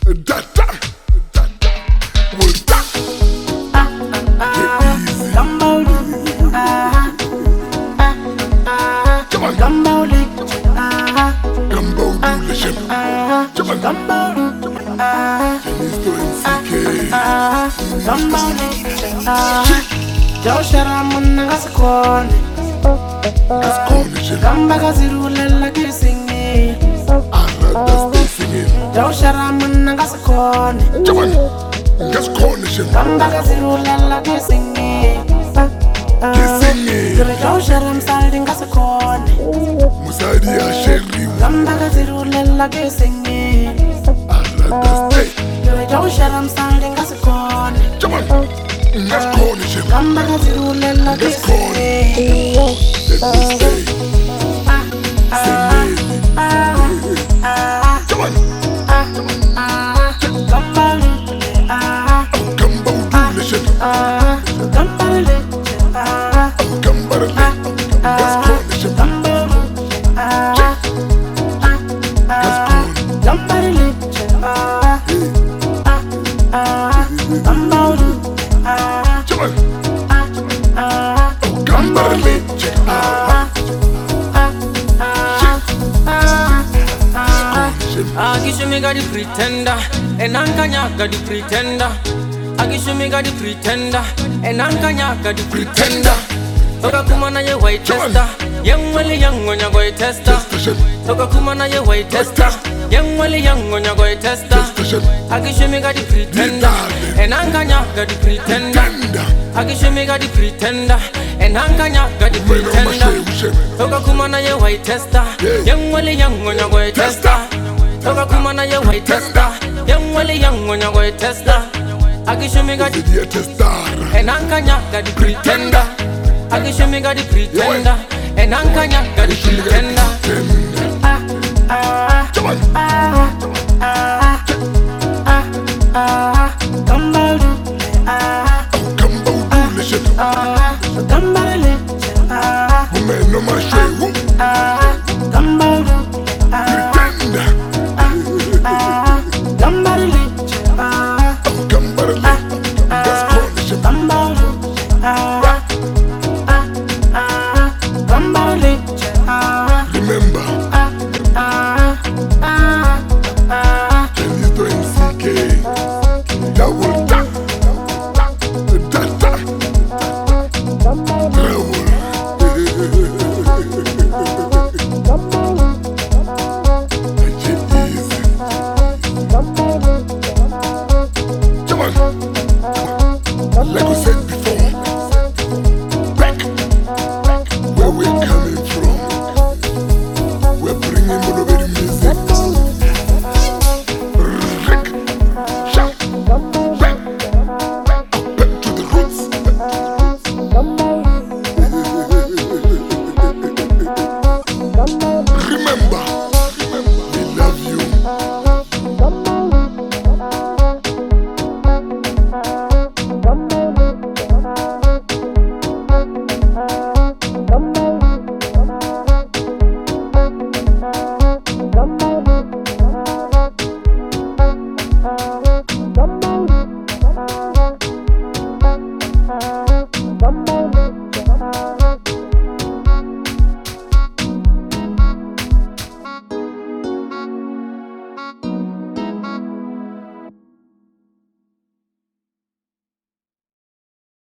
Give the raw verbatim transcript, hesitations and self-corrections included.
Dada, dada, will that get easy? Come on, Gumbo Gumbo Dulishin. Come on, Gumbo Chinese to N C K. Gumbo Joshara munanga sikone That's cornish. Gamba kazirulela kisingi Arada stay singing. Joshara munanga sikone Come on, that's cornish. Gamba kazirulela kisingi Kissing. Joshara msaldi ngasikone Musadi Asheri. Gamba kazirulela kisingi Arada stay. Joshara msaldi ngasikone Come on, that's cornish. Gamba kazirulela That's kisingi cornish. Let me stay. Sing it. Come on, Gumbo Dulishin. Gumbo That's cornish. That's cornish. Come on, Gumbo Agishumi got the pretender, and Ankanya got the pretender. Agishumi got the pretender, and Ankanya got the pretender. Toka kumana ye white tester, young welly young on your boy tester. Toka kumana ye white tester, young welly young on your boy tester. Agishumi got the pretender, and Ankanya got the pretender. Agishumi got the pretender, and Ankanya got the pretender. Toka kumana ye white tester, young welly young on your boy tester. Toka kumana ye white tester, young welly young on your boy tester. Agishumi got the tester. and Ankanya got the pretender. Agishumi got the pretender, and Ankanya got the pretender.